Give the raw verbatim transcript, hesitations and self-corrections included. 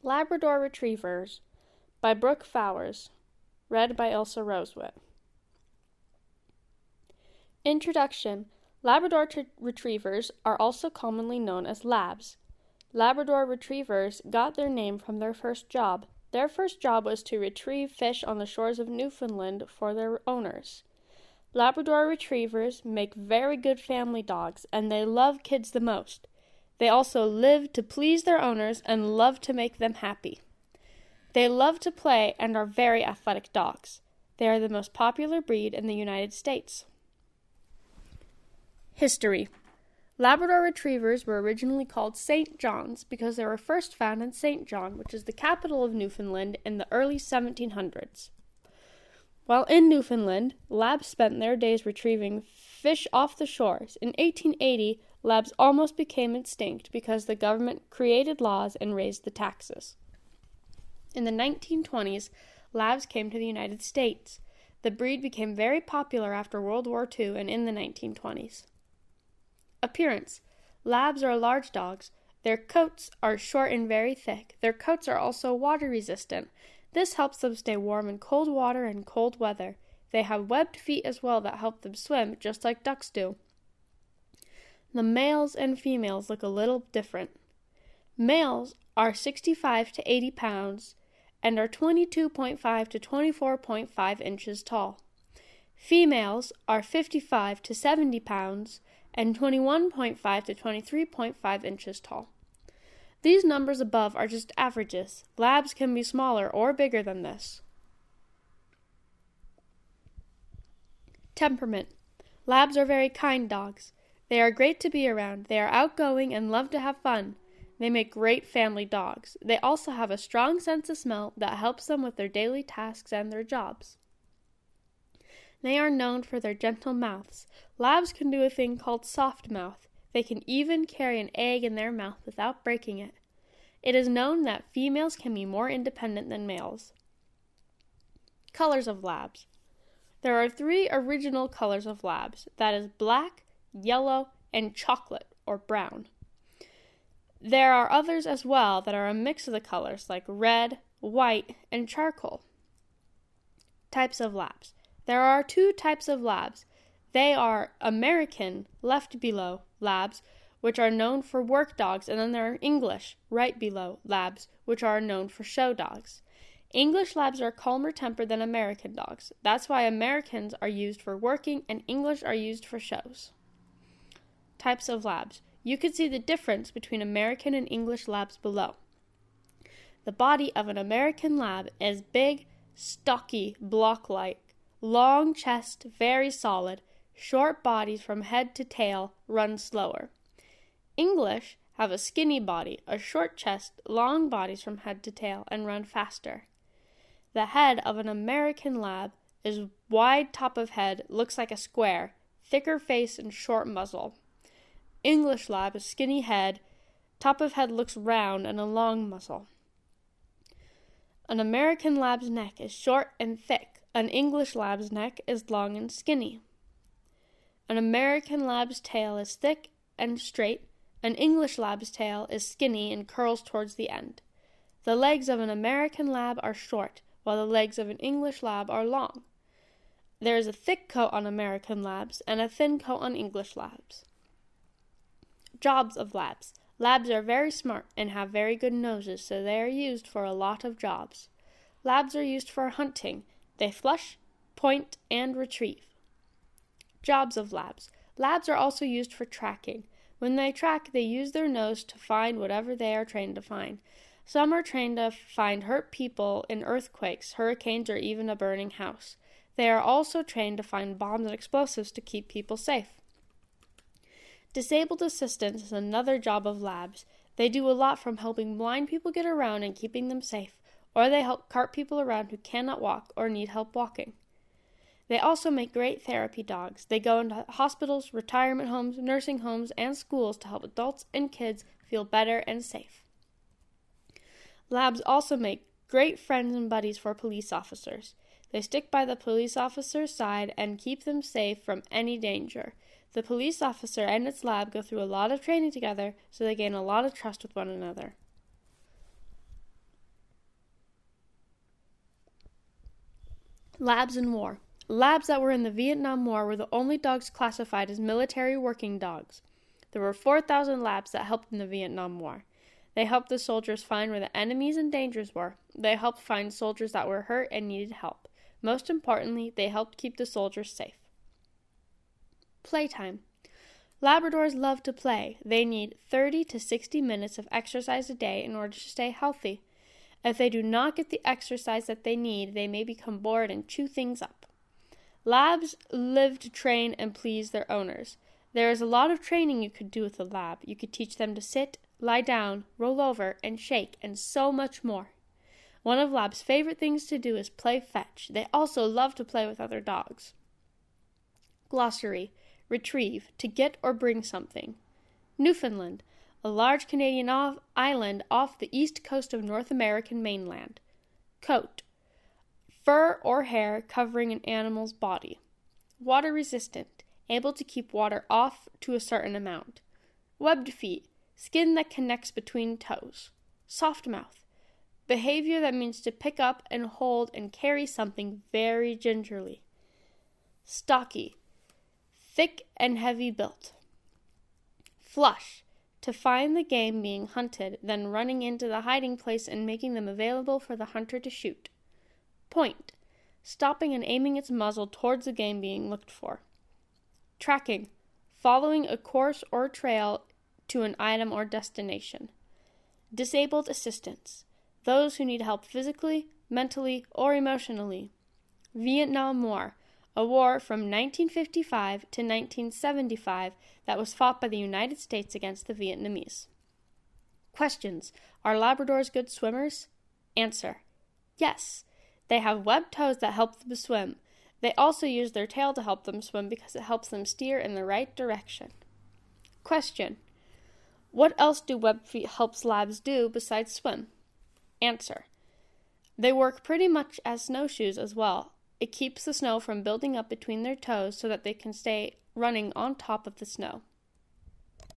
Labrador Retrievers by Brooke Fowers, read by Ilsa Rosewit. Introduction. Labrador t- Retrievers are also commonly known as Labs. Labrador Retrievers got their name from their first job. Their first job was to retrieve fish on the shores of Newfoundland for their owners. Labrador Retrievers make very good family dogs, and they love kids the most. They also live to please their owners and love to make them happy. They love to play and are very athletic dogs. They are the most popular breed in the United States. History. Labrador Retrievers were originally called Saint John's because they were first found in Saint John, which is the capital of Newfoundland, in the early seventeen hundreds. While in Newfoundland, Labs spent their days retrieving fish off the shores. In eighteen eighty, Labs almost became extinct because the government created laws and raised the taxes. In the nineteen twenties, Labs came to the United States. The breed became very popular after World War Two and in the nineteen twenties. Appearance. Labs are large dogs. Their coats are short and very thick. Their coats are also water resistant. This helps them stay warm in cold water and cold weather. They have webbed feet as well that help them swim, just like ducks do. The males and females look a little different. Males are sixty-five to eighty pounds and are twenty-two point five to twenty-four point five inches tall. Females are fifty-five to seventy pounds and twenty-one point five to twenty-three point five inches tall. These numbers above are just averages. Labs can be smaller or bigger than this. Temperament. Labs are very kind dogs. They are great to be around. They are outgoing and love to have fun. They make great family dogs. They also have a strong sense of smell that helps them with their daily tasks and their jobs. They are known for their gentle mouths. Labs can do a thing called soft mouth. They can even carry an egg in their mouth without breaking it. It is known that females can be more independent than males. Colors of Labs. There are three original colors of Labs, that is black, yellow, and chocolate or brown. There are others as well that are a mix of the colors like red, white, and charcoal. Types of Labs. There are two types of Labs. They are American, left below, Labs, which are known for work dogs, and then there are English, right below, Labs, which are known for show dogs. English Labs are calmer tempered than American dogs. That's why Americans are used for working and English are used for shows. Types of Labs. You can see the difference between American and English Labs below. The body of an American Lab is big, stocky, block-like, long chest, very solid, short bodies from head to tail, run slower. English have a skinny body, a short chest, long bodies from head to tail, and run faster. The head of an American Lab is wide top of head, looks like a square, thicker face and short muzzle. English Lab is skinny head, top of head looks round and a long muzzle. An American Lab's neck is short and thick. An English Lab's neck is long and skinny. An American Lab's tail is thick and straight. An English Lab's tail is skinny and curls towards the end. The legs of an American Lab are short, while the legs of an English Lab are long. There is a thick coat on American Labs and a thin coat on English Labs. Jobs of Labs. Labs are very smart and have very good noses, so they are used for a lot of jobs. Labs are used for hunting. They flush, point, and retrieve. Jobs of Labs. Labs are also used for tracking. When they track, they use their nose to find whatever they are trained to find. Some are trained to find hurt people in earthquakes, hurricanes, or even a burning house. They are also trained to find bombs and explosives to keep people safe. Disabled assistance is another job of Labs. They do a lot from helping blind people get around and keeping them safe, or they help cart people around who cannot walk or need help walking. They also make great therapy dogs. They go into hospitals, retirement homes, nursing homes, and schools to help adults and kids feel better and safe. Labs also make great friends and buddies for police officers. They stick by the police officer's side and keep them safe from any danger. The police officer and its lab go through a lot of training together, so they gain a lot of trust with one another. Labs in war. Labs that were in the Vietnam War were the only dogs classified as military working dogs. There were four thousand labs that helped in the Vietnam War. They helped the soldiers find where the enemies and dangers were. They helped find soldiers that were hurt and needed help. Most importantly, they helped keep the soldiers safe. Playtime. Labradors love to play. They need thirty to sixty minutes of exercise a day in order to stay healthy. If they do not get the exercise that they need, they may become bored and chew things up. Labs live to train and please their owners. There is a lot of training you could do with a lab. You could teach them to sit, lie down, roll over, and shake, and so much more. One of Lab's favorite things to do is play fetch. They also love to play with other dogs. Glossary. Retrieve, to get or bring something. Newfoundland, a large Canadian off- island off the east coast of North American mainland. Coat, fur or hair covering an animal's body. Water resistant, able to keep water off to a certain amount. Webbed feet, skin that connects between toes. Soft mouth, behavior that means to pick up and hold and carry something very gingerly. Stocky, thick and heavy built. Flush, to find the game being hunted, then running into the hiding place and making them available for the hunter to shoot. Point, stopping and aiming its muzzle towards the game being looked for. Tracking, following a course or trail to an item or destination. Disabled assistance, those who need help physically, mentally, or emotionally. Vietnam War, a war from nineteen fifty-five to nineteen seventy-five that was fought by the United States against the Vietnamese. Questions. Are Labradors good swimmers? Answer. Yes. They have webbed toes that help them swim. They also use their tail to help them swim because it helps them steer in the right direction. Question. What else do webbed feet help labs do besides swim? Answer. They work pretty much as snowshoes as well. It keeps the snow from building up between their toes so that they can stay running on top of the snow.